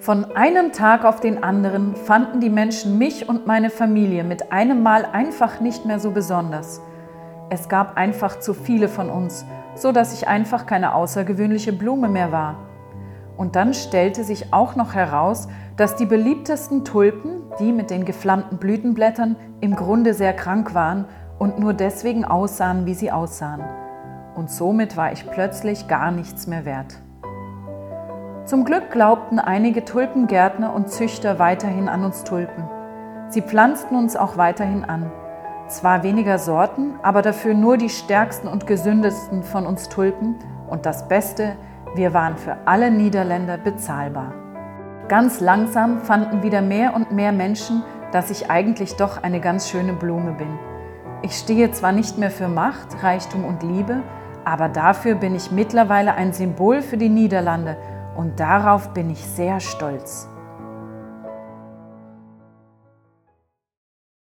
Von einem Tag auf den anderen fanden die Menschen mich und meine Familie mit einem Mal einfach nicht mehr so besonders. Es gab einfach zu viele von uns, so dass ich einfach keine außergewöhnliche Blume mehr war. Und dann stellte sich auch noch heraus, dass die beliebtesten Tulpen, die mit den geflammten Blütenblättern, im Grunde sehr krank waren und nur deswegen aussahen, wie sie aussahen. Und somit war ich plötzlich gar nichts mehr wert. Zum Glück glaubten einige Tulpengärtner und Züchter weiterhin an uns Tulpen. Sie pflanzten uns auch weiterhin an. Zwar weniger Sorten, aber dafür nur die stärksten und gesündesten von uns Tulpen. Und das Beste, wir waren für alle Niederländer bezahlbar. Ganz langsam fanden wieder mehr und mehr Menschen, dass ich eigentlich doch eine ganz schöne Blume bin. Ich stehe zwar nicht mehr für Macht, Reichtum und Liebe, aber dafür bin ich mittlerweile ein Symbol für die Niederlande und darauf bin ich sehr stolz.